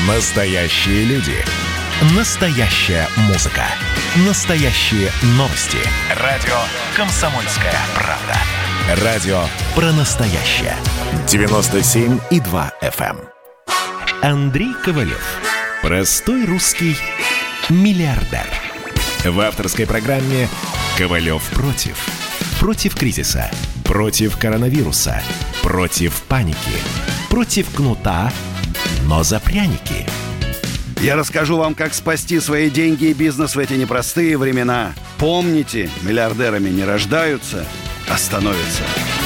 Настоящие люди. Настоящая музыка. Настоящие новости. Радио «Комсомольская правда». Радио про настоящее. 97,2 FM. Андрей Ковалев. Простой русский миллиардер. В авторской программе «Ковалев против». Против кризиса. Против коронавируса. Против паники. Против кнута, но за пряники. Я расскажу вам, как спасти свои деньги и бизнес в эти непростые времена. Помните, миллиардерами не рождаются, а становятся.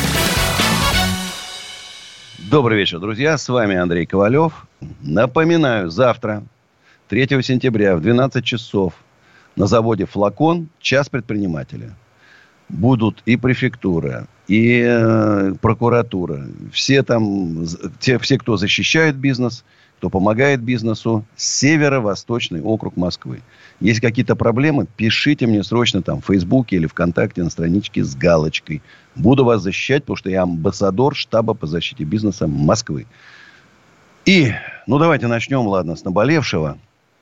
Добрый вечер, друзья. С вами Андрей Ковалев. Напоминаю, завтра, 3 сентября, в 12 часов на заводе «Флакон» час предпринимателя. Будут и префектура, и прокуратура. Все там, все, кто защищает бизнес, кто помогает бизнесу. Северо-восточный округ Москвы. Есть какие-то проблемы, пишите мне срочно там в Фейсбуке или ВКонтакте на страничке с галочкой. Буду вас защищать, потому что я амбассадор штаба по защите бизнеса Москвы. И, давайте начнем, ладно, с наболевшего.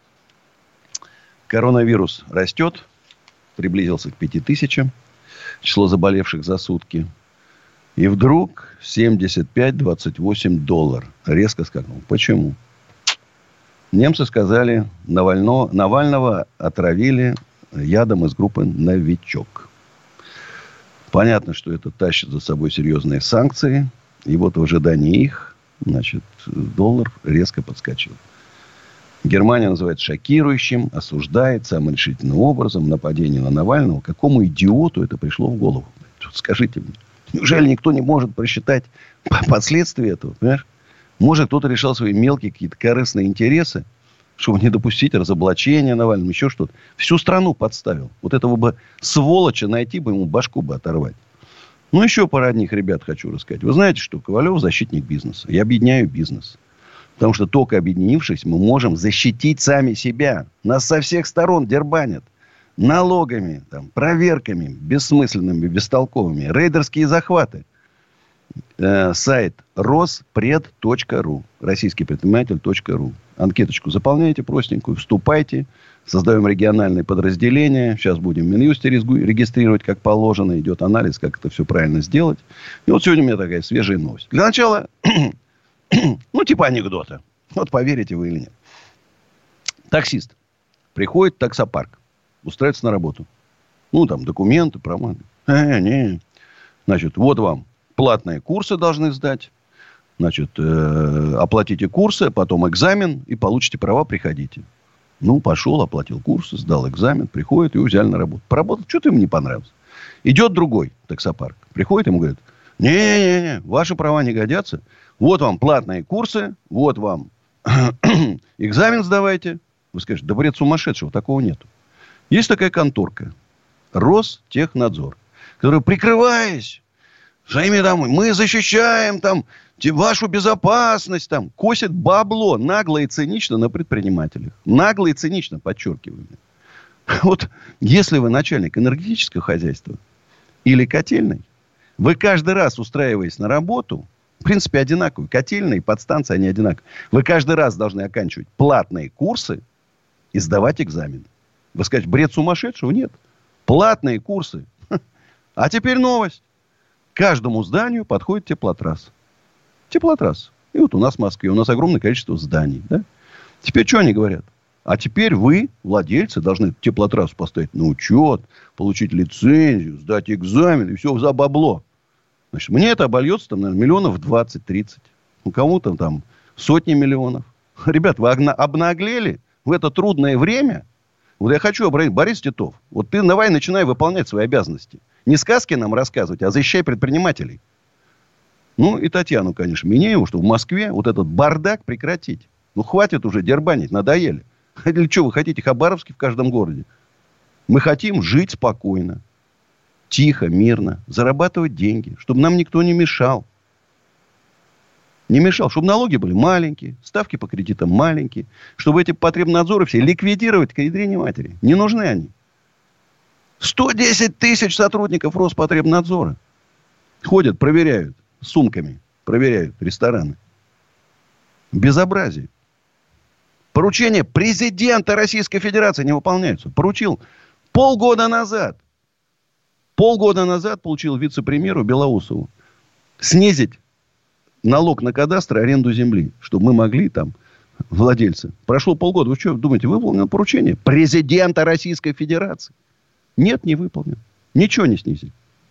Коронавирус растет, приблизился к 5000. Число заболевших за сутки. И вдруг $75-28 резко скакнул. Почему? Немцы сказали, Навального отравили ядом из группы «Новичок». Понятно, что это тащит за собой серьезные санкции. И вот в ожидании их, доллар резко подскочил. Германия называет шокирующим, осуждает самым решительным образом нападение на Навального. Какому идиоту это пришло в голову? Скажите мне. Неужели никто не может просчитать последствия этого? Понимаешь? Может, кто-то решал свои мелкие какие-то корыстные интересы, чтобы не допустить разоблачения Навального, еще что-то. Всю страну подставил. Вот этого бы сволоча найти бы, ему башку бы оторвать. Еще пара одних ребят хочу рассказать. Вы знаете, что Ковалев защитник бизнеса. Я объединяю бизнес. Потому что только объединившись, мы можем защитить сами себя. Нас со всех сторон дербанят. Налогами, проверками бессмысленными, бестолковыми. Рейдерские захваты. Сайт rospred.ru. Российский предприниматель.ру. Анкеточку заполняйте простенькую. Вступайте. Создаем региональные подразделения. Сейчас будем в Минюсте регистрировать, как положено. Идет анализ, как это все правильно сделать. И вот сегодня у меня такая свежая новость. Для начала... типа анекдота. Вот поверите вы или нет. Таксист приходит в таксопарк. Устраивается на работу. Документы, права. Вот вам платные курсы должны сдать. Оплатите курсы, потом экзамен и получите права, приходите. Пошел, оплатил курсы, сдал экзамен, приходит, и взяли на работу. Поработал, что-то ему не понравилось. Идет другой таксопарк. Приходит, ему говорит, не, ваши права не годятся. Вот вам платные курсы, вот вам экзамен сдавайте. Вы скажете, да бред сумасшедшего, такого нету. Есть такая конторка, Ростехнадзор, которая, прикрываясь своими мы защищаем вашу безопасность, косит бабло нагло и цинично на предпринимателях. Нагло и цинично, подчеркиваю. Вот если вы начальник энергетического хозяйства или котельной, вы каждый раз, устраиваясь на работу, в принципе, одинаковые. Котельные, подстанции, они одинаковые. Вы каждый раз должны оканчивать платные курсы и сдавать экзамен. Вы скажете, бред сумасшедшего? Нет. Платные курсы. А теперь новость. К каждому зданию подходит теплотрасса. Теплотрасса. И вот у нас в Москве, у нас огромное количество зданий. Да? Теперь что они говорят? А теперь вы, владельцы, должны теплотрассу поставить на учет, получить лицензию, сдать экзамен, и все за бабло. Мне это обольется, наверное, миллионов 20-30. У кому-то сотни миллионов. Ребят, вы обнаглели в это трудное время? Вот я хочу обратить, Борис Титов, вот ты давай начинай выполнять свои обязанности. Не сказки нам рассказывать, а защищай предпринимателей. И Татьяну, конечно, Минееву, что в Москве вот этот бардак прекратить. Хватит уже дербанить, надоели. Или что, вы хотите Хабаровский в каждом городе? Мы хотим жить спокойно. Тихо, мирно. Зарабатывать деньги. Чтобы нам никто не мешал. Не мешал. Чтобы налоги были маленькие. Ставки по кредитам маленькие. Чтобы эти потребнадзоры все ликвидировать к ядрене матери. Не нужны они. 110 тысяч сотрудников Роспотребнадзора. Ходят, проверяют. С сумками. Проверяют рестораны. Безобразие. Поручения президента Российской Федерации не выполняются. Поручил полгода назад получил вице-премьеру Белоусову снизить налог на кадастр и аренду земли, чтобы мы могли там, владельцы. Прошло полгода. Вы что думаете, выполнено поручение президента Российской Федерации? Нет, не выполнен. Ничего не снизили.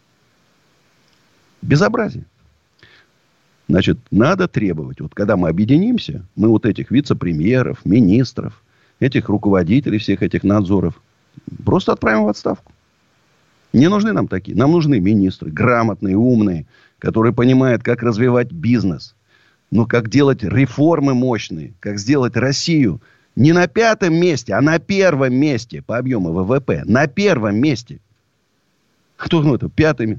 Безобразие. Значит, надо требовать. Вот когда мы объединимся, мы вот этих вице-премьеров, министров, этих руководителей всех этих надзоров просто отправим в отставку. Не нужны нам такие. Нам нужны министры, грамотные, умные, которые понимают, как развивать бизнес. Ну, как делать реформы мощные. Как сделать Россию не на 5-м месте, а на 1-м месте по объему ВВП. На 1-м месте. Кто это? 5-м.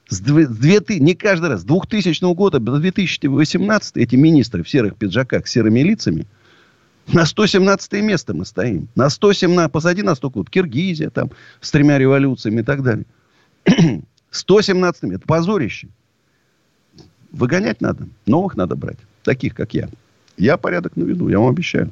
Не каждый раз. С 2000 года до 2018 эти министры в серых пиджаках с серыми лицами на 117 место мы стоим. На 117, позади нас только вот Киргизия там с 3 революциями и так далее. 117 место. Это позорище. Выгонять надо. Новых надо брать. Таких, как я. Я порядок наведу, я вам обещаю.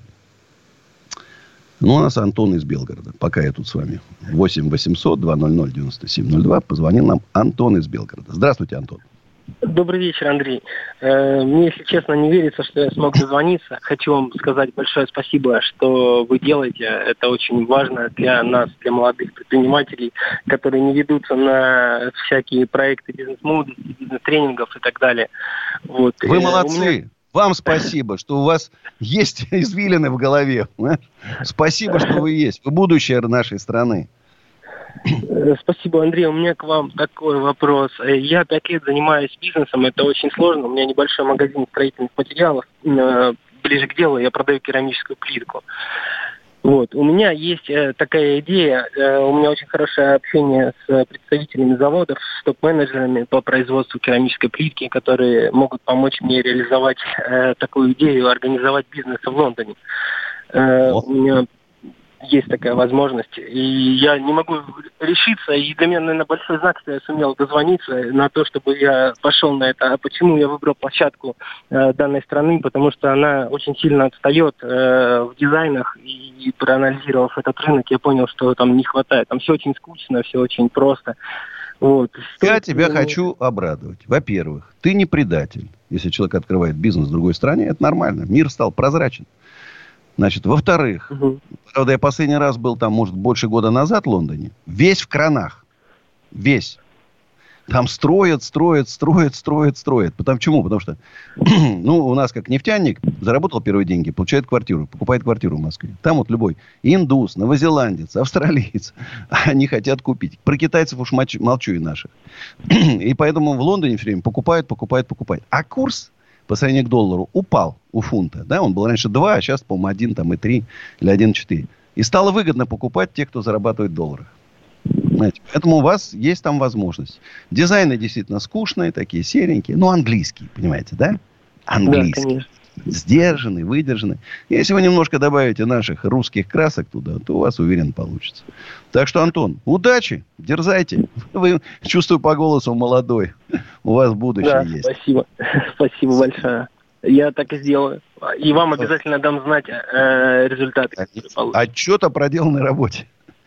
Ну, у нас Антон из Белгорода. Пока я тут с вами. 8 800 200 9702. Позвонил нам Антон из Белгорода. Здравствуйте, Антон. Добрый вечер, Андрей. Мне, если честно, не верится, что я смог дозвониться. Хочу вам сказать большое спасибо, что вы делаете. Это очень важно для нас, для молодых предпринимателей, которые не ведутся на всякие проекты бизнес-молодости, бизнес-тренингов и так далее. Вот. Вы молодцы. Вам спасибо, что у вас есть извилины в голове. Спасибо, что вы есть. Вы будущее нашей страны. Спасибо, Андрей. У меня к вам такой вопрос. Я 5 лет занимаюсь бизнесом. Это очень сложно. У меня небольшой магазин строительных материалов. Ближе к делу я продаю керамическую плитку. Вот. У меня есть такая идея. У меня очень хорошее общение с представителями заводов, с топ-менеджерами по производству керамической плитки, которые могут помочь мне реализовать такую идею, организовать бизнес в Лондоне. У меня есть такая возможность, и я не могу решиться, и для меня, наверное, большой знак, что я сумел дозвониться на то, чтобы я пошел на это. А почему я выбрал площадку данной страны? Потому что она очень сильно отстает в дизайнах, и проанализировав этот рынок, я понял, что там не хватает. Там все очень скучно, все очень просто. Вот. Я тебя хочу обрадовать. Во-первых, ты не предатель. Если человек открывает бизнес в другой стране, это нормально. Мир стал прозрачен. Значит, во-вторых, правда, я последний раз был там, может, больше года назад в Лондоне. Весь в кранах. Весь. Там строят. Почему? Потому что, у нас как нефтяник заработал первые деньги, получает квартиру, покупает квартиру в Москве. Там вот любой индус, новозеландец, австралиец, они хотят купить. Про китайцев уж молчу и наших. И поэтому в Лондоне все время покупают. А курс по сравнению к доллару упал у фунта. Да? Он был раньше 2, а сейчас, по-моему, 1,3 или 1,4. И стало выгодно покупать тех, кто зарабатывает в долларах. Знаете, поэтому у вас есть там возможность. Дизайны действительно скучные, такие серенькие. Но английские, понимаете, да? Английские. Да, сдержанный, выдержанный. Если вы немножко добавите наших русских красок туда, то у вас, уверен, получится. Так что, Антон, удачи, дерзайте. Вы, чувствую по голосу, молодой. У вас будущее есть. Спасибо. Спасибо большое. Я так и сделаю. И вам обязательно дам знать результаты. Отчет о проделанной работе.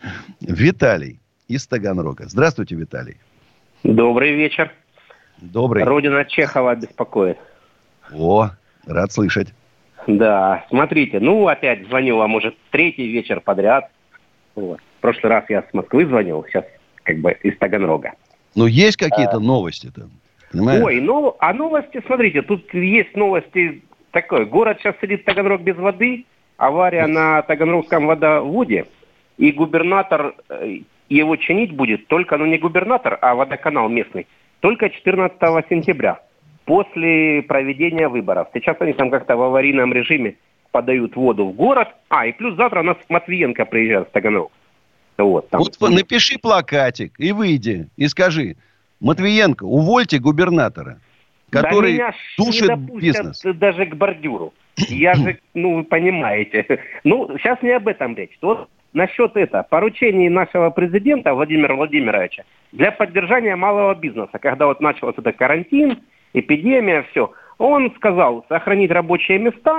Виталий из Таганрога. Здравствуйте, Виталий. Добрый вечер. Добрый. Родина Чехова беспокоит. О, рад слышать. Да, смотрите, опять звоню вам уже 3-й вечер подряд. Вот. В прошлый раз я с Москвы звонил, сейчас из Таганрога. Есть какие-то новости-то? Понимаешь? Ой, новости, смотрите, тут есть новости такой. Город сейчас сидит Таганрог без воды, авария на Таганрогском водоводе, и губернатор его чинить будет только, не губернатор, а водоканал местный, только 14 сентября. После проведения выборов. Сейчас они там как-то в аварийном режиме подают воду в город. И плюс завтра у нас Матвиенко приезжает в Таганрог. Вот напиши плакатик и выйди. И скажи: Матвиенко, увольте губернатора, который душит бизнес. Даже к бордюру. Я же, вы понимаете. Сейчас не об этом речь. Вот насчет поручений нашего президента Владимира Владимировича для поддержания малого бизнеса. Когда начался карантин, эпидемия, все. Он сказал сохранить рабочие места,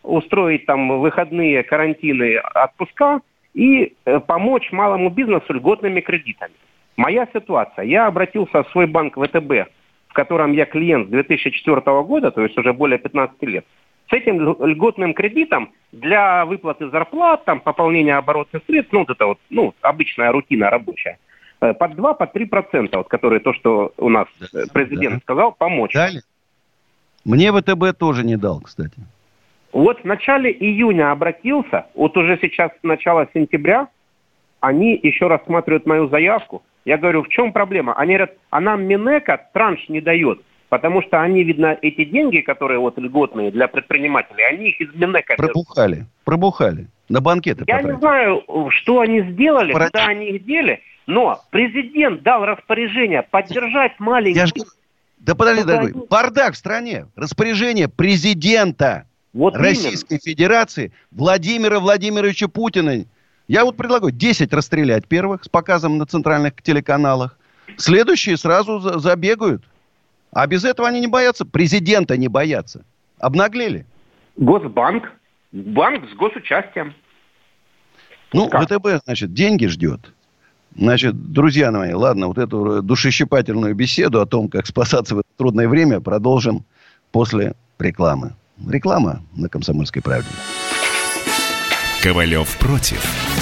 устроить там выходные, карантины, отпуска и помочь малому бизнесу льготными кредитами. Моя ситуация. Я обратился в свой банк ВТБ, в котором я клиент с 2004 года, то есть уже более 15 лет. С этим льготным кредитом для выплаты зарплат, там, пополнения оборотных средств, ну, вот это вот, ну, обычная рутина рабочая, под 2-3%, вот, которые то, что у нас президент сказал, помочь. Дали? Мне ВТБ тоже не дал, кстати. Вот в начале июня обратился, вот уже сейчас начало сентября, они еще рассматривают мою заявку. Я говорю, в чем проблема? Они говорят, а нам Минэко транш не дает. Потому что они, видно, эти деньги, которые вот льготные для предпринимателей, они их из Минэко Пробухали. На банкеты потратили. Я не знаю, что они сделали, куда они их дели, но президент дал распоряжение поддержать маленьких... Да подожди, дорогой. Бардак в стране. Распоряжение президента Российской Федерации Владимира Владимировича Путина. Я вот предлагаю 10 расстрелять первых с показом на центральных телеканалах. Следующие сразу забегают. А без этого они не боятся. Президента не боятся. Обнаглели. Госбанк. Банк с госучастием. Ну, ВТБ, значит, деньги ждет. Значит, друзья мои, ладно, вот эту душещипательную беседу о том, как спасаться в это трудное время, продолжим после рекламы. Реклама на «Комсомольской правде». Ковалев против.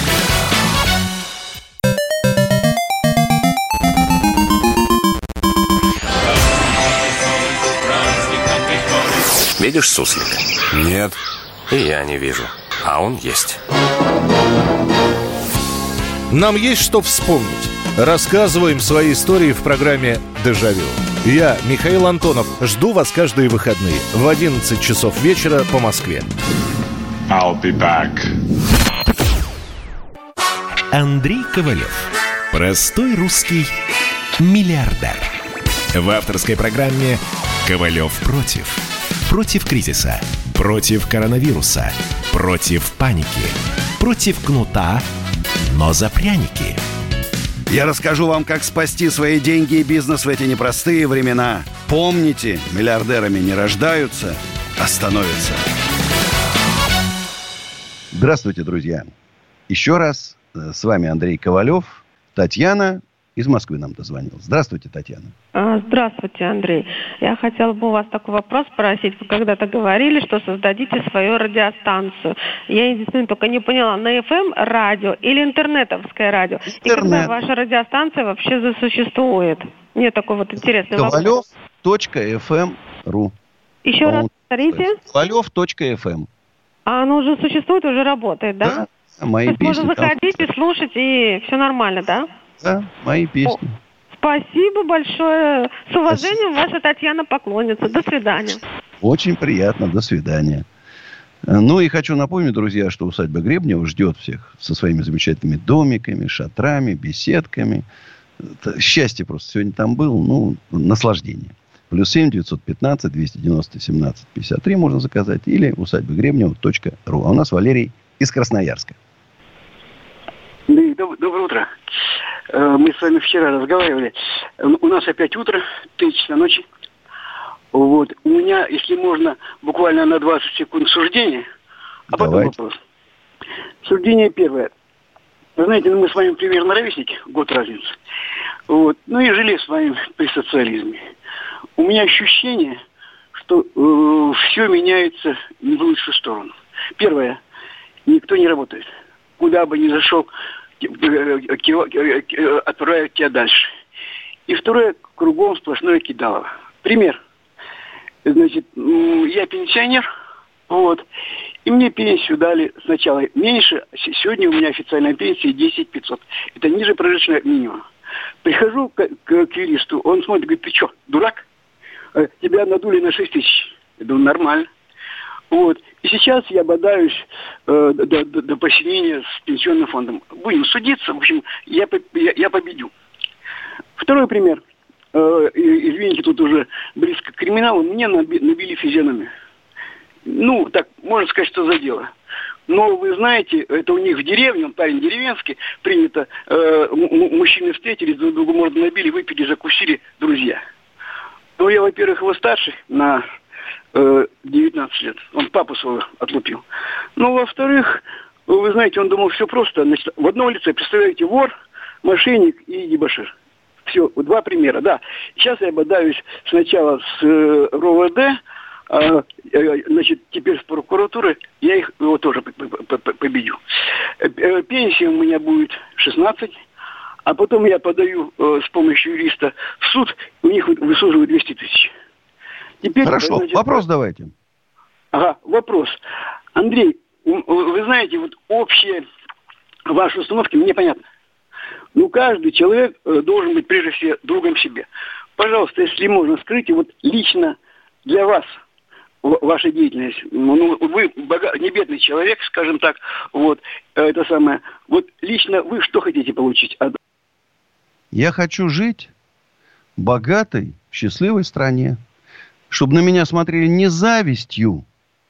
Видишь суслика? Нет. И я не вижу. А он есть. Нам есть что вспомнить. Рассказываем свои истории в программе «Дежавю». Я, Михаил Антонов, жду вас каждые выходные в 11 часов вечера по Москве. I'll be back. Андрей Ковалев. Простой русский миллиардер. В авторской программе «Ковалев против». Против кризиса, против коронавируса, против паники, против кнута, но за пряники. Я расскажу вам, как спасти свои деньги и бизнес в эти непростые времена. Помните, миллиардерами не рождаются, а становятся. Здравствуйте, друзья. Еще раз с вами Андрей Ковалев. Татьяна из Москвы нам дозвонилась. Здравствуйте, Татьяна. Здравствуйте, Андрей. Я хотела бы у вас такой вопрос спросить. Вы когда-то говорили, что создадите свою радиостанцию. Я единственное только не поняла, на FM-радио или интернетовское радио? Интернет. И когда ваша радиостанция вообще засуществует? Мне такой вот интересный вопрос. Ковалев.fm.ru. Еще раз повторите. Ковалев.fm. А оно уже существует, уже работает, да? Да, мои песни. Можно заходить и слушать, и все нормально, да? Да, мои песни. Спасибо большое. С уважением, ваша Татьяна Поклонница. До свидания. Очень приятно. До свидания. Ну и хочу напомнить, друзья, что усадьба Гребнева ждет всех со своими замечательными домиками, шатрами, беседками. Счастье просто сегодня там было. Ну, наслаждение. +7 915 290 17 53 можно заказать. Или усадьбагребнева.ру. А у нас Валерий из Красноярска. Доброе утро. Мы с вами вчера разговаривали. У нас опять утро, 3 часа ночи. Вот. У меня, если можно, буквально на 20 секунд суждение, а потом вопрос. Суждение первое. Вы знаете, мы с вами примерно ровесники, год разницы. Вот. Ну и жили с вами при социализме. У меня ощущение, что все меняется не в лучшую сторону. Первое. Никто не работает. Куда бы ни зашел, отправляют тебя дальше. И второе, кругом сплошное кидалово. Пример. Значит, я пенсионер, вот, и мне пенсию дали сначала меньше, сегодня у меня официальная пенсия 10 500. Это ниже прожиточного минимума. Прихожу к юристу, он смотрит, говорит, ты что, дурак? Тебя надули на 6 тысяч. Я думаю, нормально. Вот. И сейчас я бодаюсь до посинения с пенсионным фондом. Будем судиться. В общем, я победю. Второй пример. Извините, тут уже близко к криминалу. Мне набили физиономию. Ну, так, можно сказать, что за дело. Но вы знаете, это у них в деревне, он парень деревенский, принято, мужчины встретились, друг другу морду набили, выпили, закусили друзья. Ну, я, во-первых, его старше на 19 лет. Он папу своего отлупил. Ну, во-вторых, вы знаете, он думал, все просто. Значит, в одном лице, представляете, вор, мошенник и дебошир. Все, 2 примера, да. Сейчас я бодаюсь сначала с РОВД, значит, теперь с прокуратуры, я его тоже победю. Пенсия у меня будет 16, а потом я подаю с помощью юриста в суд, у них высуживают 200 тысяч. Теперь, хорошо, значит, вопрос давайте. Ага, вопрос. Андрей, вы знаете, вот общие ваши установки мне понятны. Ну, каждый человек должен быть прежде всего другом себе. Пожалуйста, если можно, скрытие вот лично для вас ваша деятельность. Ну, вы не бедный человек, скажем так, вот, это самое. Вот лично вы что хотите получить? Я хочу жить в богатой, счастливой стране. Чтобы на меня смотрели не завистью,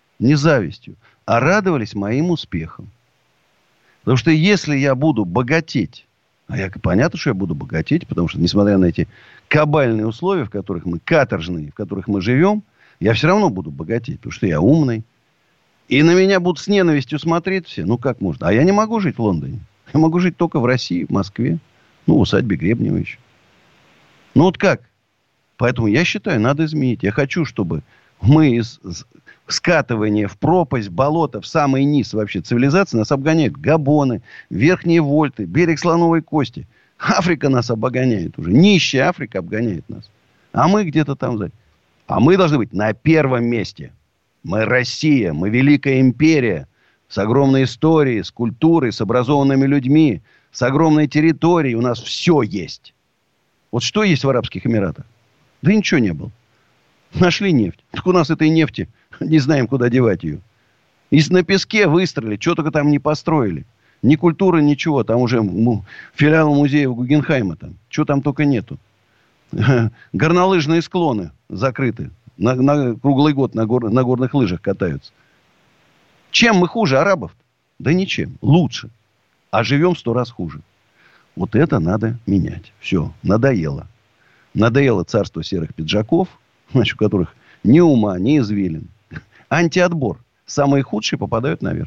а радовались моим успехам. Потому что если я буду богатеть, понятно, что я буду богатеть, потому что, несмотря на эти кабальные условия, каторжные, в которых мы живем, я все равно буду богатеть, потому что я умный. И на меня будут с ненавистью смотреть все. Ну, как можно? А я не могу жить в Лондоне. Я могу жить только в России, в Москве. Ну, в усадьбе Гребнева еще. Ну, вот как? Поэтому я считаю, надо изменить. Я хочу, чтобы мы из скатывания в пропасть, в болото, в самый низ вообще цивилизации нас обгоняют Габоны, Верхние Вольты, берег Слоновой Кости. Африка нас обгоняет уже. Нищая Африка обгоняет нас. А мы где-то там сзади. А мы должны быть на первом месте. Мы Россия, мы великая империя с огромной историей, с культурой, с образованными людьми, с огромной территорией. У нас все есть. Вот что есть в Арабских Эмиратах? Да ничего не было. Нашли нефть. Так у нас этой нефти не знаем, куда девать ее. И на песке выстроили, что только там не построили. Ни культуры, ничего. Там уже филиал музея Гугенхайма. Там. Чего там только нету. Горнолыжные склоны закрыты. Круглый год на горных лыжах катаются. Чем мы хуже арабов? Да ничем. Лучше. А живем в 100 раз хуже. Вот это надо менять. Все. Надоело. Надоело царство серых пиджаков, значит, у которых ни ума, ни извилин. Антиотбор. Самые худшие попадают наверх.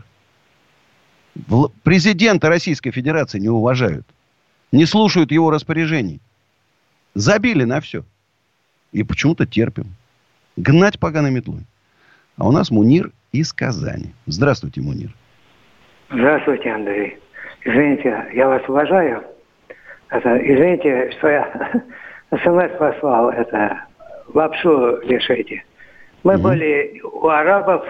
Президента Российской Федерации не уважают. Не слушают его распоряжений. Забили на все. И почему-то терпим. Гнать поганой метлой. А у нас Мунир из Казани. Здравствуйте, Мунир. Здравствуйте, Андрей. Извините, я вас уважаю. Извините, что я СМС послал. Лапшу вешайте. Мы были у арабов,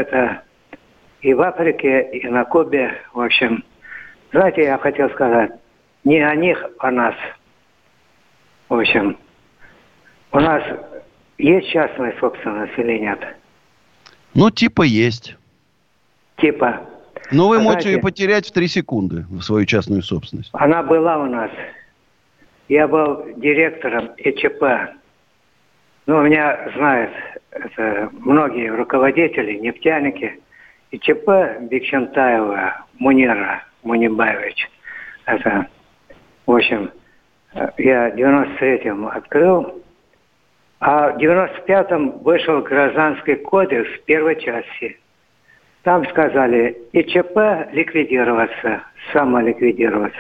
и в Африке, и на Кубе. В общем, знаете, я хотел сказать, не о них, а о нас. В общем, у нас есть частная собственность или нет? Ну, типа есть. Типа. Но вы можете ее потерять в 3 секунды, в свою частную собственность. Она была у нас. Я был директором ИЧП. Ну, меня знают многие руководители, нефтяники. ИЧП Бекшентаева Мунира Мунибаевич. В общем, я в 93-м открыл, а в 95-м вышел Гражданский кодекс в первой части. Там сказали, ИЧП ликвидироваться, самоликвидироваться.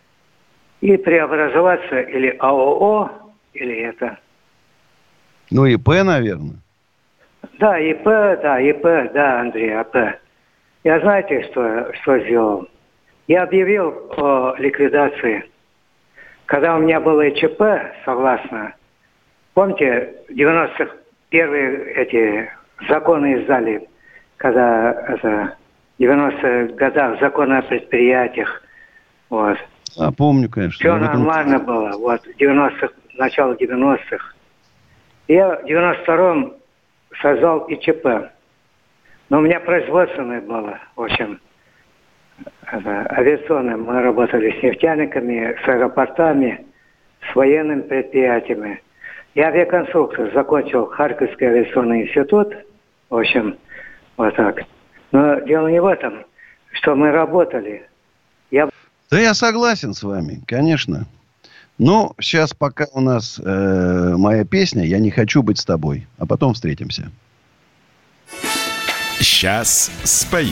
И преобразоваться или АОО, или это. Ну, ИП, наверное. Да, ИП, Андрей, АП. Я знаете, что сделал? Я объявил о ликвидации. Когда у меня было ИЧП, согласно, помните, в 90-х первые эти законы издали, когда в 90-х годах законы о предприятиях. Вот. А, помню, конечно. Все нормально было. Вот, начало 90-х. Я в 92-м создал ИЧП. Но у меня производственное было, в общем, авиационное. Мы работали с нефтяниками, с аэропортами, с военными предприятиями. Я авиаконструктор, закончил Харьковский авиационный институт, в общем, вот так. Но дело не в этом, что мы работали. Да я согласен с вами, конечно. Но сейчас пока у нас моя песня «Я не хочу быть с тобой», а потом встретимся. Сейчас спою.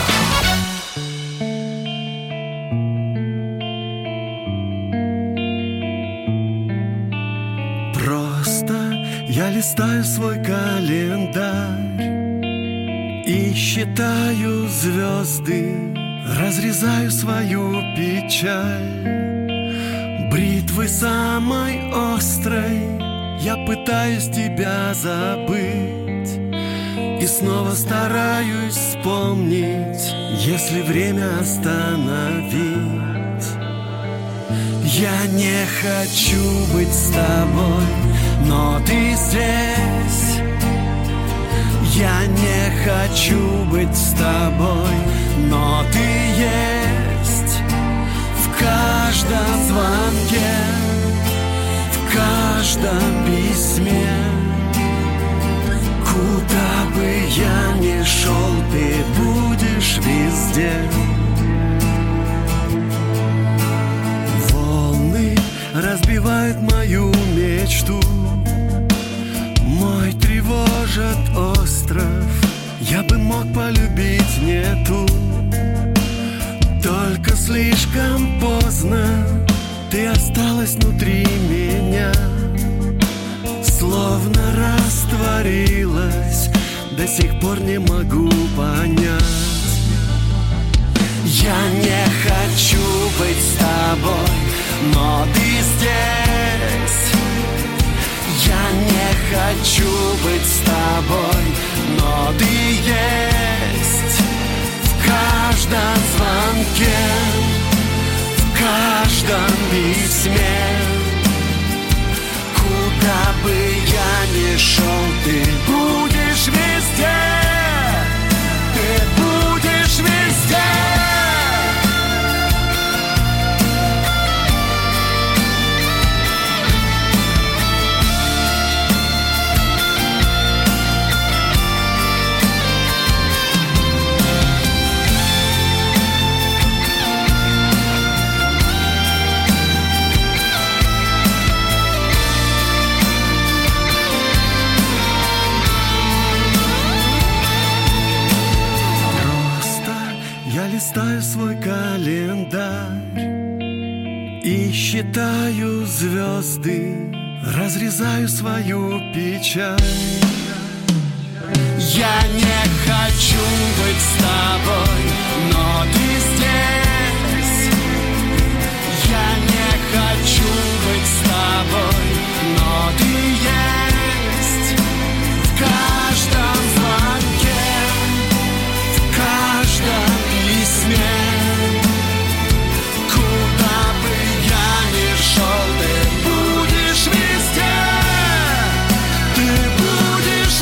Просто я листаю свой календарь и считаю звезды, разрезаю свою печаль. Бритвой самой острой я пытаюсь тебя забыть и снова стараюсь вспомнить, если время остановить. Я не хочу быть с тобой, но ты здесь. Я не хочу быть с тобой, но ты есть. В каждом звонке, в каждом письме, куда бы я ни шел, ты будешь везде. Волны разбивают мою мечту, мой тревожит остров. Я бы мог полюбить не ту, только слишком поздно ты осталась внутри меня, словно растворилась, до сих пор не могу понять. Я не хочу быть с тобой, но ты здесь. Я не хочу быть с тобой, но ты есть. В каждом звонке, в каждом письме, куда бы я ни шел, ты будешь везде. Ты будешь везде. Листаю свой календарь и считаю звезды, разрезаю свою печаль. Я не хочу быть с тобой, но ты здесь. Я не хочу быть с тобой, но ты есть. В каждом звонке, в каждом письме, куда бы я ни шел, ты будешь везде. Ты будешь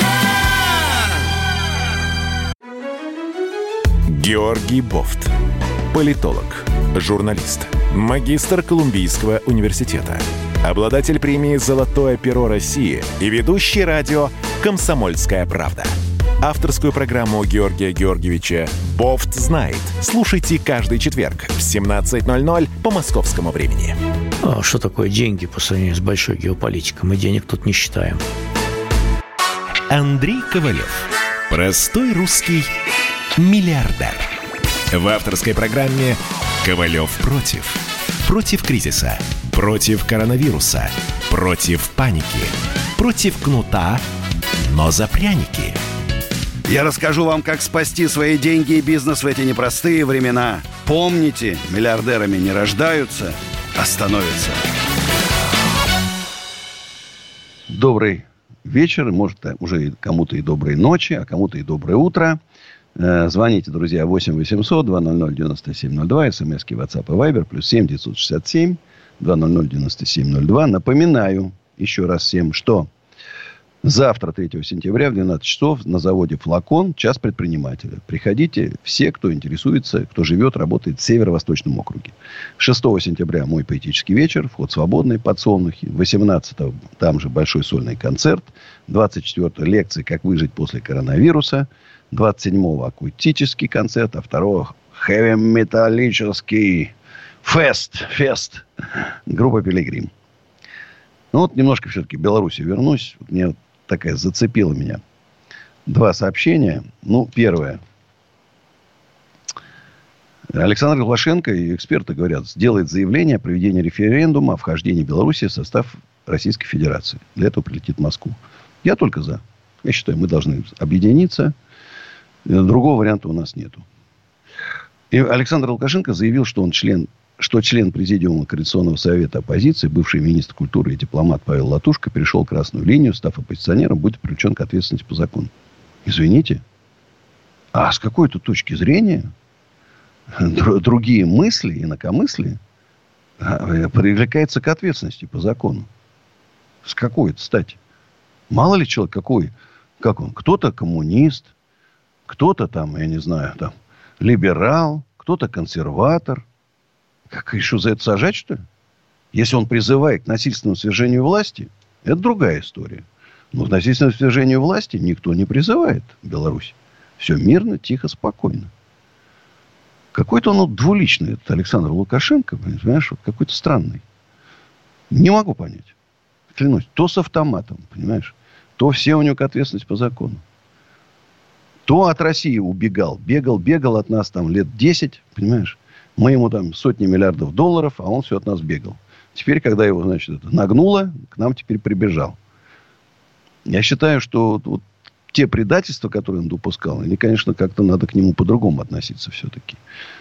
везде. Георгий Бофт. Политолог, журналист, магистр Колумбийского университета, обладатель премии «Золотое перо России» и ведущий радио «Комсомольская правда». Авторскую программу Георгия Георгиевича «Бофт знает». Слушайте каждый четверг в 17:00 по московскому времени. Что такое деньги по сравнению с большой геополитикой? Мы денег тут не считаем. Андрей Ковалев. Простой русский миллиардер. В авторской программе «Ковалев против». Против кризиса, против коронавируса, против паники, против кнута, но за пряники. Я расскажу вам, как спасти свои деньги и бизнес в эти непростые времена. Помните, миллиардерами не рождаются, а становятся. Добрый вечер, может, уже кому-то и доброй ночи, а кому-то и доброе утро. Звоните, друзья, 8 800 200 9702, смски WhatsApp и Viber, +7 967 200 9702. Напоминаю еще раз всем, что завтра, 3 сентября, в 12 часов на заводе «Флакон» час предпринимателя. Приходите все, кто интересуется, кто живет, работает в Северо-Восточном округе. 6 сентября мой поэтический вечер, вход свободный, подсолнухи. 18-го там же большой сольный концерт. 24-го лекции «Как выжить после коронавируса». 27-го акустический концерт, а 2-го хэви-металлический фест. Группа «Пилигрим». Ну, вот немножко все-таки в Белоруссию вернусь. Вот мне вот такая зацепила меня Два сообщения. Первое. Александр Лукашенко и эксперты говорят, сделает заявление о проведении референдума о вхождении Беларуси в состав Российской Федерации. Для этого прилетит в Москву. Я только за. Я считаю, мы должны объединиться. Другого варианта у нас нету. И Александр Лукашенко заявил, что член Президиума Координационного совета оппозиции, бывший министр культуры и дипломат Павел Латушко, перешел красную линию, став оппозиционером, будет привлечен к ответственности по закону. Извините. А с какой-то точки зрения другие мысли, инакомыслие привлекается к ответственности по закону. С какой-то стати? Мало ли человек какой, как он? Кто-то коммунист, кто-то там, я не знаю, там, либерал, кто-то консерватор. Как еще за это сажать, что ли? Если он призывает к насильственному свержению власти, это другая история. Но к насильственному свержению власти никто не призывает в Беларуси. Все мирно, тихо, спокойно. Какой-то он двуличный, этот Александр Лукашенко, понимаешь, какой-то странный. Не могу понять. Клянусь, то с автоматом, понимаешь, то все у него к ответственности по закону. То от России убегал, бегал от нас там лет 10, понимаешь. Мы ему там сотни миллиардов долларов, а он все от нас бегал. Теперь, когда его, значит, это нагнуло, к нам теперь прибежал. Я считаю, что вот те предательства, которые он допускал, они, конечно, как-то надо к нему по-другому относиться все-таки.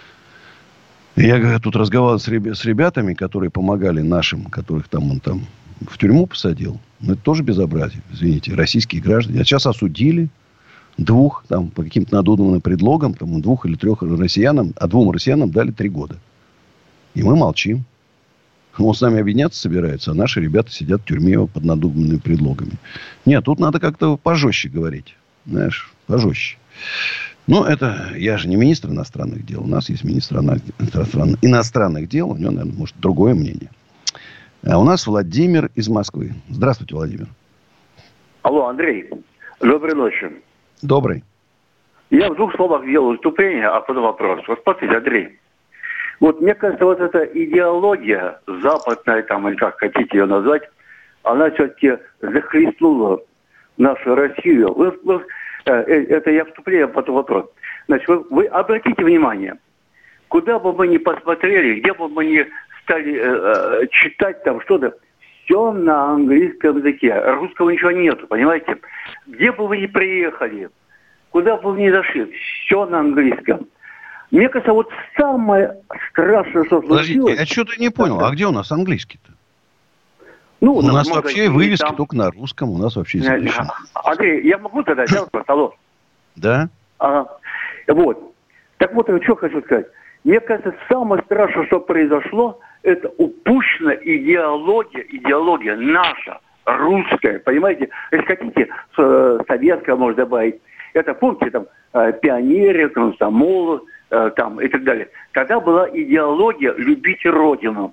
Я тут разговаривал с ребятами, которые помогали нашим, которых там он там в тюрьму посадил. Но это тоже безобразие, извините, российские граждане. А сейчас осудили двух, там, по каким-то надуманным предлогам, там, 2 или 3 россиянам, а 2 россиянам дали 3 года. И мы молчим. Он с нами объединяться собирается, а наши ребята сидят в тюрьме под надуманными предлогами. Нет, тут надо как-то пожестче говорить. Знаешь, пожестче. Это, я же не министр иностранных дел. У нас есть министр иностранных дел. У него, наверное, может, другое мнение. А у нас Владимир из Москвы. Здравствуйте, Владимир. Алло, Андрей. Доброй ночи. Добрый. Я в 2 словах делаю выступление, а потом вопрос. Вот смотрите, Андрей. Вот мне кажется, вот эта идеология западная, там, или как хотите ее назвать, она все-таки захлестнула нашу Россию. Это я вступление, а потом вопрос. Значит, вы обратите внимание, куда бы мы ни посмотрели, где бы мы ни стали читать там что-то, все на английском языке. Русского ничего нету, понимаете? Где бы вы ни приехали, куда бы вы ни зашли, все на английском. Мне кажется, вот самое страшное, что случилось... Подождите, я что-то не понял. А где у нас английский-то? У нас вообще вывески там... только на русском. У нас вообще запрещено. Андрей, я могу тогда сделать алло? Да. Вот. Так вот, что хочу сказать. Мне кажется, самое страшное, что произошло, это упущена идеология наша, русская, понимаете? Если хотите, советская можно добавить. Это, помните, там, пионеры, комсомолы, там, и так далее. Тогда была идеология любить Родину.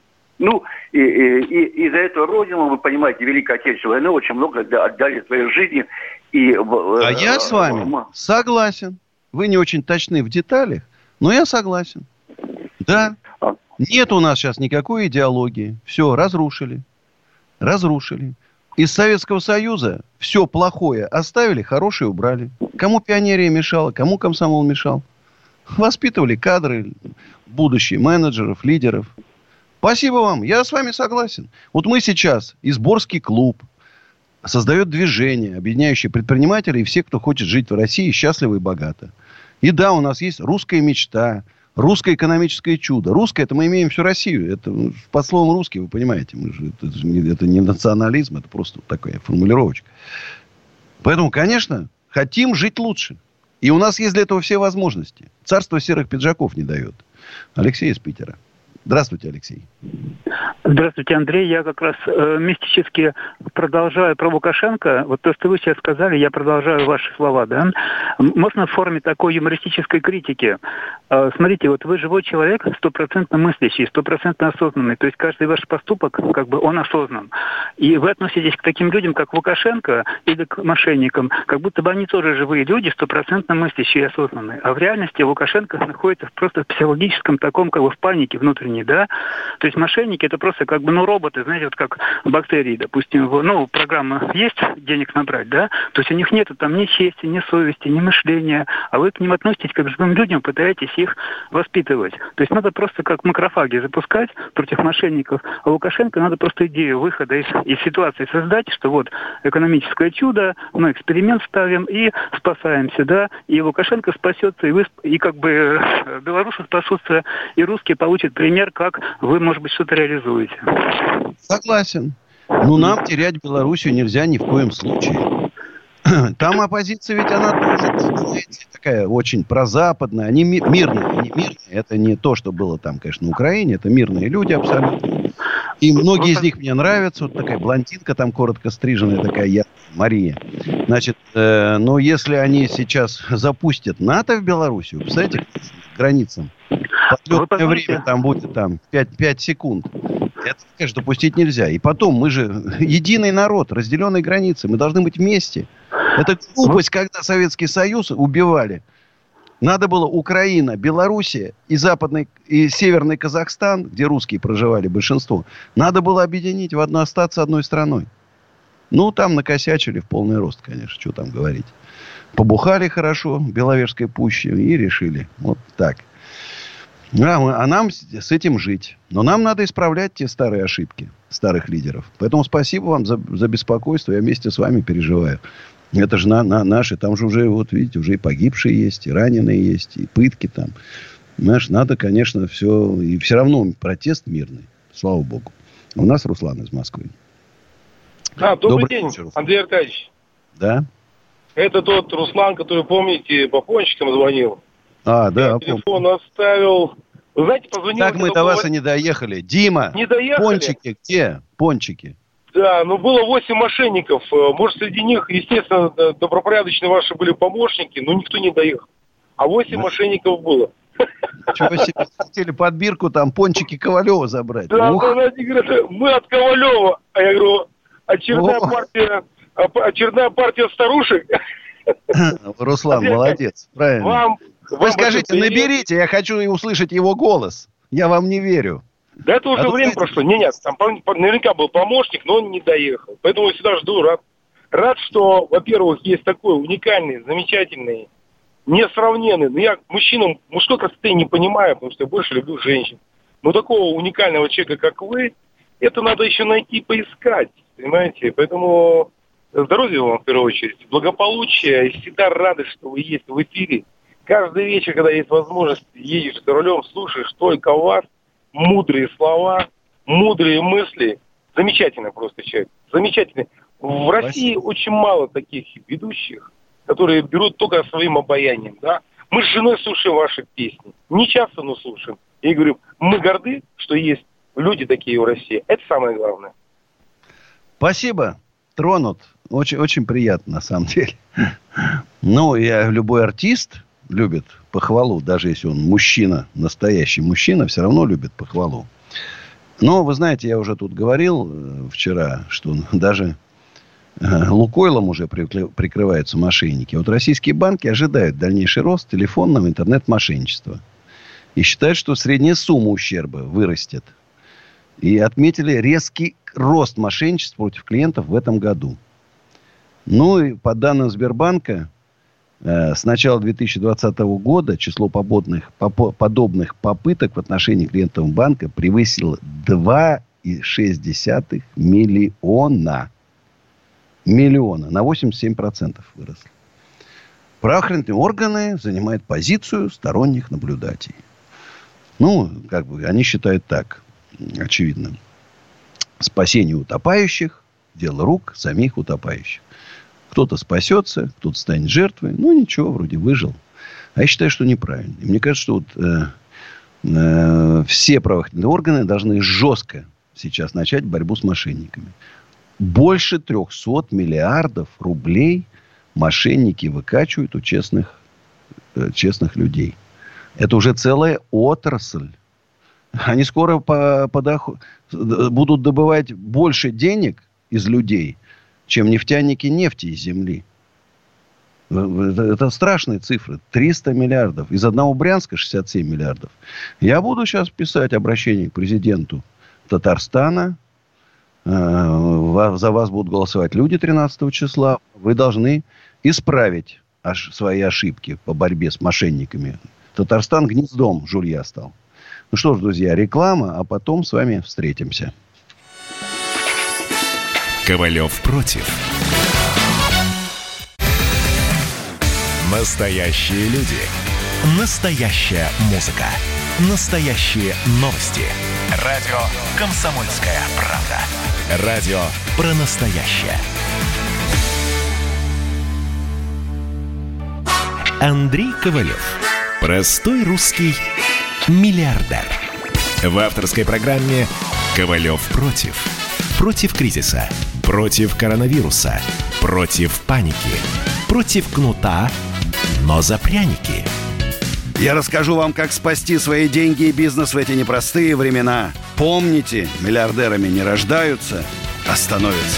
И за эту Родину, вы понимаете, Великой Отечественной войны очень много отдали своей жизни. Я с вами согласен. Вы не очень точны в деталях, но я согласен. Да. Нет у нас сейчас никакой идеологии. Все, разрушили. Из Советского Союза все плохое оставили, хорошее убрали. Кому пионерия мешала, кому комсомол мешал. Воспитывали кадры, будущие менеджеров, лидеров. Спасибо вам, я с вами согласен. Вот мы сейчас, Изборский клуб, создает движение, объединяющее предпринимателей и всех, кто хочет жить в России счастливо и богато. И да, у нас есть русская мечта, русское экономическое чудо. Русское, это мы имеем всю Россию. Это под словом русский, вы понимаете. Это не национализм, это просто такая формулировочка. Поэтому, конечно, хотим жить лучше. И у нас есть для этого все возможности. Царство серых пиджаков не дает. Алексей из Питера. Здравствуйте, Алексей. Здравствуйте, Андрей. Я как раз мистически продолжаю про Лукашенко. Вот то, что вы сейчас сказали, я продолжаю ваши слова, да? Можно в форме такой юмористической критики. Смотрите, вот вы живой человек, 100% мыслящий, 100% осознанный. То есть каждый ваш поступок, как бы, он осознан. И вы относитесь к таким людям, как Лукашенко, или к мошенникам, как будто бы они тоже живые люди, 100% мыслящие и осознанные. А в реальности Лукашенко находится просто в психологическом таком, как бы, в панике внутренней, да? То есть мошенники — это просто просто как бы, ну, роботы, знаете, вот как бактерии, допустим, ну, программа есть денег набрать, да, то есть у них нету там ни чести, ни совести, ни мышления, а вы к ним относитесь как к живым людям, пытаетесь их воспитывать. То есть надо просто как макрофаги запускать против мошенников, а Лукашенко надо просто идею выхода из ситуации создать, что вот экономическое чудо, мы эксперимент ставим и спасаемся, да, и Лукашенко спасется, и как бы белорусы спасутся, и русские получат пример, как вы, может быть, что-то реализуете. Согласен. Но нам терять Белоруссию нельзя ни в коем случае. Там оппозиция ведь она тоже, знаете, такая очень прозападная. Они мирные. Они мирные. Это не то, что было там, конечно, на Украине. Это мирные люди абсолютно. И многие из них мне нравятся. Вот такая блондинка там коротко стриженная, такая я, Мария. Значит, но если они сейчас запустят НАТО в Белоруссию, представляете, к границам, подлетное время там будет там 5 секунд. Это, конечно, допустить нельзя. И потом, мы же единый народ, разделенные границы. Мы должны быть вместе. Это глупость, когда Советский Союз убивали. Надо было Украина, Белоруссия и Западный, и Северный Казахстан, где русские проживали большинство, надо было объединить в одну, остаться одной страной. Ну, там накосячили в полный рост, конечно, что там говорить. Побухали хорошо в Беловежской пуще и решили. Вот так. А нам с этим жить. Но нам надо исправлять те старые ошибки старых лидеров. Поэтому спасибо вам за беспокойство. Я вместе с вами переживаю. Это же наши. Там же уже, вот видите, уже и погибшие есть, и раненые есть, и пытки там. Знаешь, надо, конечно, все. И все равно протест мирный. Слава богу. У нас Руслан из Москвы. Добрый день, вечер, Андрей Аркадьевич. Да? Это тот Руслан, который, помните, по пончикам звонил. Да. Я телефон оставил. Вы знаете, позвонил... Так мы до вас и не доехали. Дима, не доехали? Пончики где? Пончики. Да, было 8 мошенников. Может, среди них, естественно, добропорядочные ваши были помощники, но никто не доехал. А 8 мошенников было. Чего себе, хотели подбирку там Пончики Ковалева забрать. Да, они говорят, мы от Ковалева. А я говорю, очередная партия старушек. Руслан, молодец, правильно. Вы скажите, наберите, я хочу услышать его голос. Я вам не верю. Да это уже время прошло. Нет, там наверняка был помощник, но он не доехал. Поэтому я всегда жду, рад, что, во-первых, есть такой уникальный, замечательный, несравненный. Но я мужчинам мужской красоты не понимаю, потому что я больше люблю женщин. Но такого уникального человека, как вы, это надо еще найти, поискать. Понимаете? Поэтому здоровья вам в первую очередь, благополучия. И всегда рады, что вы есть в эфире. Каждый вечер, когда есть возможность, едешь за рулем, слушаешь только вас. Мудрые слова, мудрые мысли. Замечательный просто человек. Замечательный. В России очень мало таких ведущих, которые берут только своим обаянием. Да? Мы с женой слушаем ваши песни. Не часто, но слушаем. И говорим, мы горды, что есть люди такие в России. Это самое главное. Спасибо. Тронут. Очень, очень приятно, на самом деле. Ну, любой артист любит похвалу, даже если он мужчина, настоящий мужчина, все равно любит похвалу. Но, вы знаете, я уже тут говорил вчера, что даже Лукойлом уже прикрываются мошенники. Вот российские банки ожидают дальнейший рост телефонного интернет-мошенничества. И считают, что средняя сумма ущерба вырастет. И отметили резкий рост мошенничества против клиентов в этом году. Ну, и по данным Сбербанка, с начала 2020 года число подобных попыток в отношении клиентов банка превысило 2,6 миллиона. На 87% выросло. Правоохранительные органы занимают позицию сторонних наблюдателей. Ну, они считают так, очевидно. Спасение утопающих – дело рук самих утопающих. Кто-то спасется, кто-то станет жертвой. Ну, ничего, вроде выжил. А я считаю, что неправильно. И мне кажется, что все правоохранительные органы должны жестко сейчас начать борьбу с мошенниками. Больше 300 миллиардов рублей мошенники выкачивают у честных людей. Это уже целая отрасль. Они скоро будут добывать больше денег из людей, чем нефтяники нефти из земли. Это страшные цифры. 300 миллиардов. Из одного Брянска 67 миллиардов. Я буду сейчас писать обращение к президенту Татарстана. За вас будут голосовать люди 13 числа. Вы должны исправить свои ошибки по борьбе с мошенниками. Татарстан гнездом жулья стал. Ну что ж, друзья, реклама, а потом с вами встретимся. Ковалев против. Настоящие люди. Настоящая музыка. Настоящие новости. Радио «Комсомольская правда». Радио про настоящее. Андрей Ковалев. Простой русский миллиардер. В авторской программе «Ковалев против». Против кризиса. Против коронавируса. Против паники. Против кнута, но за пряники. Я расскажу вам, как спасти свои деньги и бизнес в эти непростые времена. Помните, миллиардерами не рождаются, а становятся.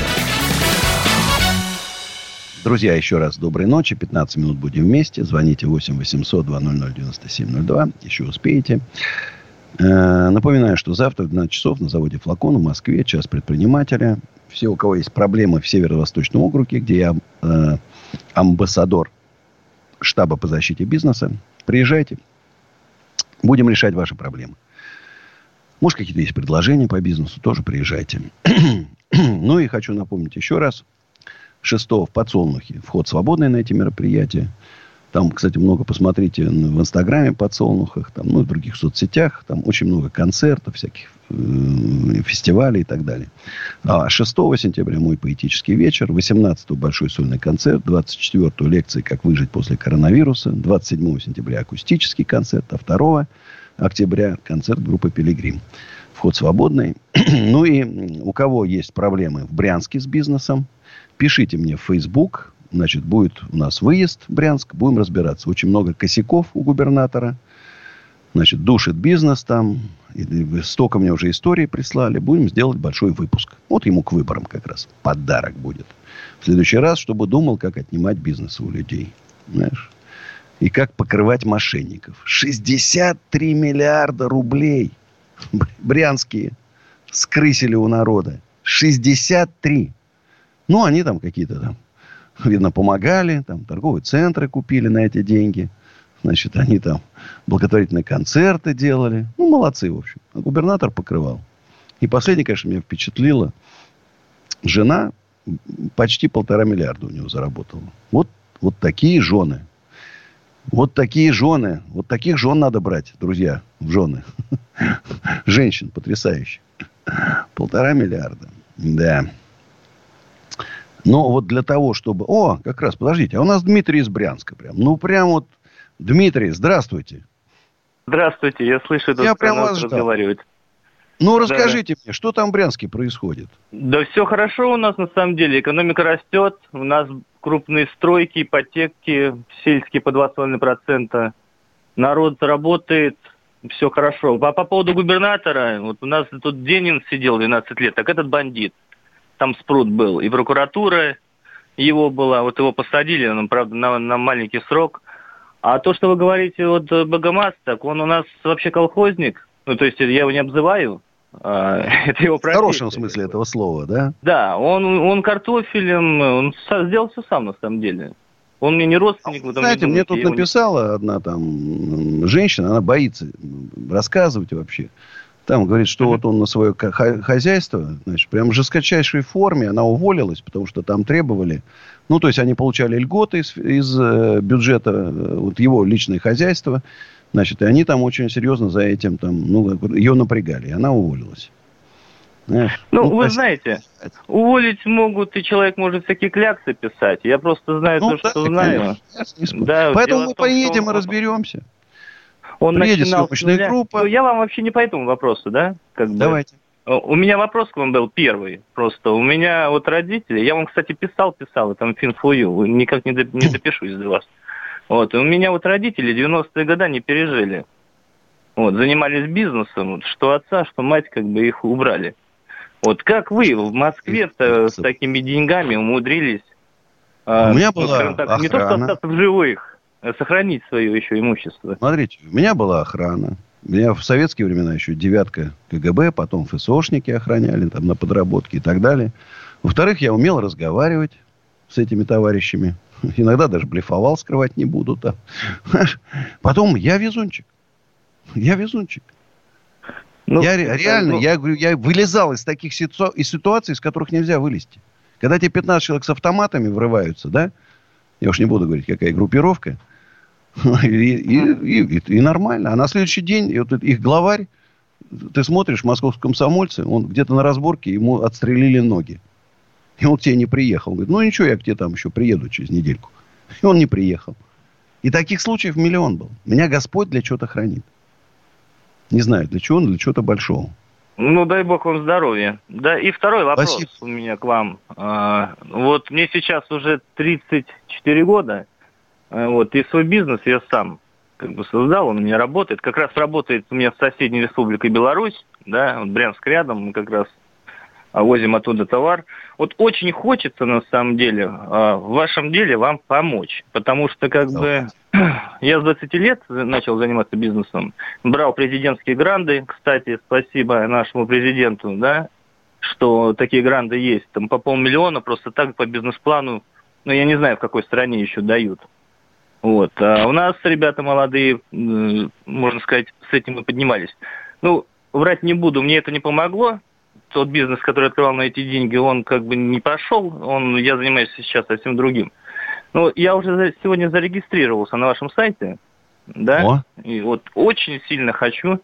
Друзья, еще раз доброй ночи. 15 минут будем вместе. Звоните 8 800 200 9702. Еще успеете. Напоминаю, что завтра в 12 часов на заводе «Флакон» в Москве час предпринимателя. Все, у кого есть проблемы в Северо-Восточном округе, где я амбассадор штаба по защите бизнеса, приезжайте. Будем решать ваши проблемы. Может, какие-то есть предложения по бизнесу, тоже приезжайте. Ну и хочу напомнить еще раз. 6 в Подсолнухе вход свободный на эти мероприятия. Там, кстати, много посмотрите в Инстаграме Подсолнухах, там, ну и в других соцсетях. Там очень много концертов, всяких фестивалей и так далее. А 6 сентября мой поэтический вечер. 18 большой сольный концерт. 24 лекции «Как выжить после коронавируса». 27 сентября акустический концерт. А 2 октября концерт группы «Пилигрим». Вход свободный. Ну и у кого есть проблемы в Брянске с бизнесом, пишите мне в Facebook. Значит, будет у нас выезд в Брянск. Будем разбираться. Очень много косяков у губернатора. Значит, душит бизнес там. И столько мне уже историй прислали. Будем сделать большой выпуск. Вот ему к выборам как раз подарок будет. В следующий раз, чтобы думал, как отнимать бизнес у людей. Знаешь? И как покрывать мошенников. 63 миллиарда рублей брянские скрысили у народа. 63. Ну, они там какие-то там, видно, помогали. Там торговые центры купили на эти деньги. Значит, они там благотворительные концерты делали. Ну, молодцы, в общем. А губернатор покрывал. И последнее, конечно, меня впечатлило. Жена почти 1,5 миллиарда у него заработала. Вот такие жены. Вот такие жены. Вот таких жен надо брать, друзья, в жены. Женщин потрясающих. 1,5 миллиарда. Да. Но вот для того, чтобы... О, как раз, подождите. А у нас Дмитрий из Брянска прям. Ну, прям вот... Дмитрий, здравствуйте. Здравствуйте, я слышу, я прям вас разговаривает. Ну, расскажите мне, что там в Брянске происходит? Да все хорошо у нас, на самом деле. Экономика растет. У нас крупные стройки, ипотеки, сельские по 2,5%. Народ работает. Все хорошо. А по поводу губернатора, вот у нас тут Денин сидел 12 лет, так этот бандит. Там спрут был. И прокуратура его была. Вот его посадили, правда, на маленький срок. А то, что вы говорите, вот Богомаз, так он у нас вообще колхозник. Ну, то есть я его не обзываю. Это его профессия. В хорошем смысле этого слова, да? Да, он картофелем, он сделал все сам, на самом деле. Он мне не родственник. Знаете, мне тут написала одна там женщина, она боится рассказывать вообще. Там говорит, что вот он на свое хозяйство, значит, прям в жесточайшей форме, она уволилась, потому что там требовали. Ну, то есть, они получали льготы из бюджета, вот его личное хозяйство. Значит, и они там очень серьезно за этим, там, ну, ее напрягали, и она уволилась. Знаешь, вы знаете, уволить могут, и человек может всякие кляксы писать. Я просто знаю то, что знаю. Да, поэтому мы поедем и разберемся. Он начинал с нуля. Ну, я вам вообще не по этому вопросу, да? Давайте. У меня вопрос к вам был первый. Просто у меня вот родители, я вам, кстати, писал, и там финфую, никак не допишусь до вас. Вот, и у меня вот родители 90-е годы не пережили. Вот, занимались бизнесом, что отца, что мать, как бы их убрали. Вот как вы в Москве-то с такими деньгами умудрились, у меня была так, не то что остаться в живых, а сохранить свое еще имущество? Смотрите, у меня была охрана. Меня в советские времена еще девятка КГБ, потом ФСОшники охраняли там, на подработке и так далее. Во-вторых, я умел разговаривать с этими товарищами. Иногда даже блефовал, скрывать не буду. Там. Потом я везунчик. Я везунчик. Ну, я реально, я говорю, я вылезал из таких ситуаций, из которых нельзя вылезти. Когда тебе 15 человек с автоматами врываются, да, я уж не буду говорить, какая группировка, и нормально. А на следующий день вот их главарь, ты смотришь, московские комсомольцы, он где-то на разборке, ему отстрелили ноги. И он к тебе не приехал. Говорит, ну ничего, я к тебе там еще приеду через недельку. И он не приехал. И таких случаев миллион был. Меня Господь для чего-то хранит. Не знаю, для чего, но для чего-то большого. Ну, дай бог вам здоровья. Да, и второй вопрос Спасибо. У меня к вам. Вот мне сейчас уже 34 года. Вот, и свой бизнес я сам как бы создал, он у меня работает. Как раз работает у меня в соседней республике Беларусь, да, вот Брянск рядом, мы как раз возим оттуда товар. Вот очень хочется, на самом деле, в вашем деле вам помочь. Потому что, как бы, я с 20 лет начал заниматься бизнесом. Брал президентские гранты. Кстати, спасибо нашему президенту, да, что такие гранты есть. Там по 500 000 просто так по бизнес-плану. Ну, я не знаю, в какой стране еще дают. Вот. А у нас ребята молодые, можно сказать, с этим и поднимались. Ну, врать не буду, мне это не помогло. Тот бизнес, который открывал на эти деньги, он как бы не пошел. Я занимаюсь сейчас совсем другим. Ну, я уже сегодня зарегистрировался на вашем сайте, да, и вот очень сильно хочу,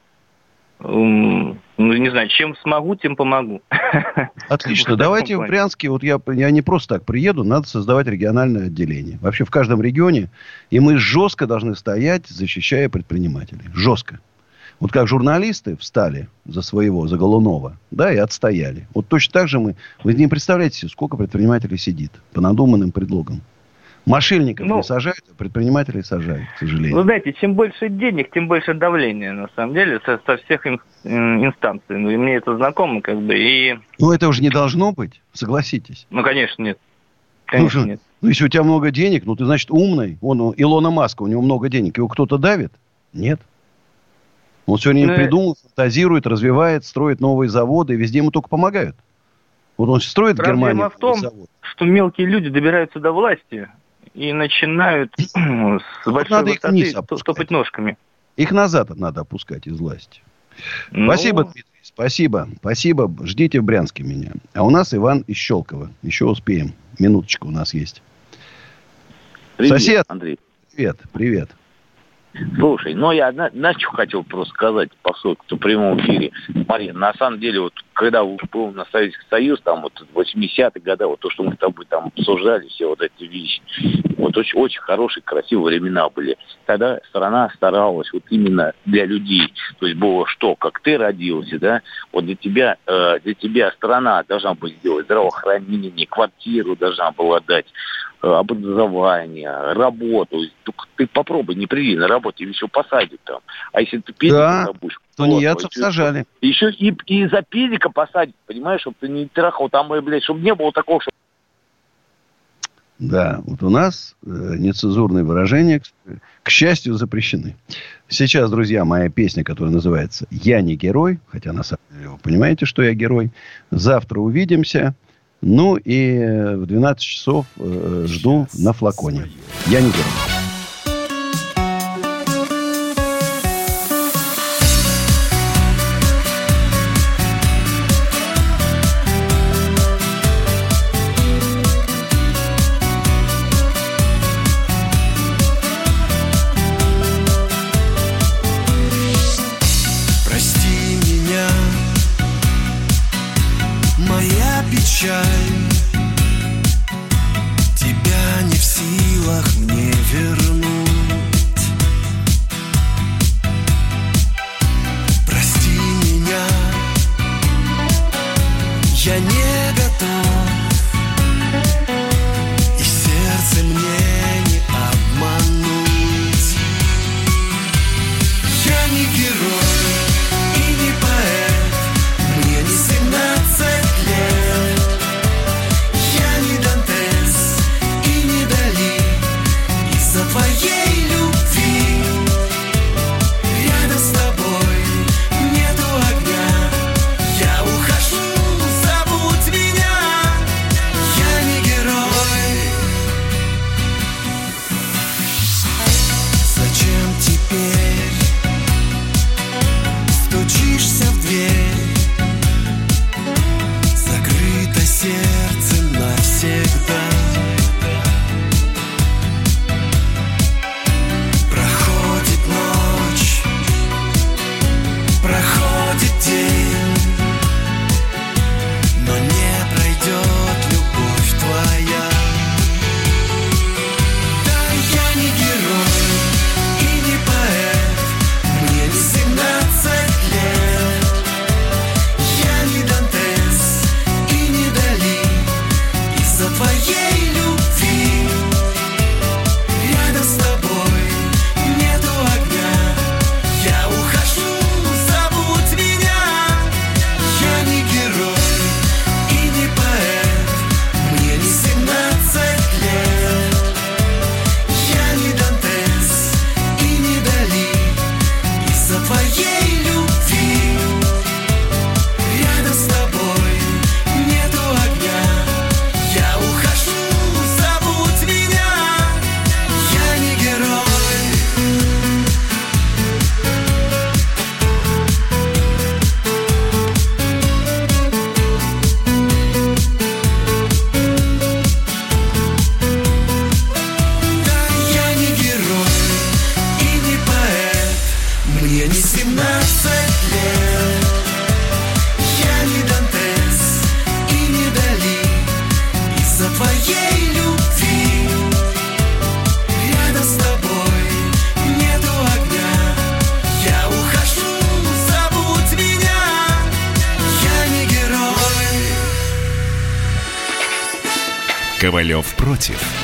не знаю, чем смогу, тем помогу. Отлично, давайте в Брянске, вот я не просто так приеду, надо создавать региональное отделение. Вообще в каждом регионе, и мы жестко должны стоять, защищая предпринимателей. Жестко. Вот как журналисты встали за своего, за Голунова, да, и отстояли. Вот точно так же вы не представляете себе, сколько предпринимателей сидит по надуманным предлогам. Мошенников не сажают, а предпринимателей сажают, к сожалению. Вы знаете, чем больше денег, тем больше давления, на самом деле, со всех инстанций. Ну, и мне это знакомо, как бы, и... Ну, это уже не должно быть, согласитесь. Ну, конечно, нет. Конечно, нет. Ну, если у тебя много денег, ну, ты, значит, умный. Илона Маска, у него много денег. Его кто-то давит? Нет. Он все время придумал, фантазирует, развивает, строит новые заводы, и везде ему только помогают. Вот он строит в Германии завод. Проблема в том, что мелкие люди добираются до власти и начинают с большой высоты топать ножками. Их назад надо опускать из власти. Спасибо, Дмитрий, спасибо. Спасибо, ждите в Брянске меня. А у нас Иван из Щелково. Еще успеем. Минуточку у нас есть. Привет, сосед. Андрей. Привет. Слушай, я что хотел просто сказать, поскольку в прямом эфире. Мария, на самом деле, вот когда был на Советский Союз, там вот в 80-е годы, вот то, что мы с тобой там обсуждали, все вот эти вещи, вот очень, очень хорошие, красивые времена были. Тогда страна старалась вот именно для людей. То есть было что, как ты родился, да, вот для тебя страна должна была сделать здравоохранение, квартиру должна была дать, образование, работу. Только ты попробуй, не приди на работу, тебе еще посадят там. А если ты педиком будешь... Тунеядцев сажали. Еще и за педика посадят, понимаешь, чтобы ты не трахал там, чтобы не было такого, что... Да, вот у нас нецензурные выражения, к счастью, запрещены. Сейчас, друзья, моя песня, которая называется «Я не герой», хотя на самом деле вы понимаете, что я герой. Завтра увидимся. Ну и в 12 часов жду на флаконе. Я не герой. Тебя не в силах мне вернуть. Ковалев против.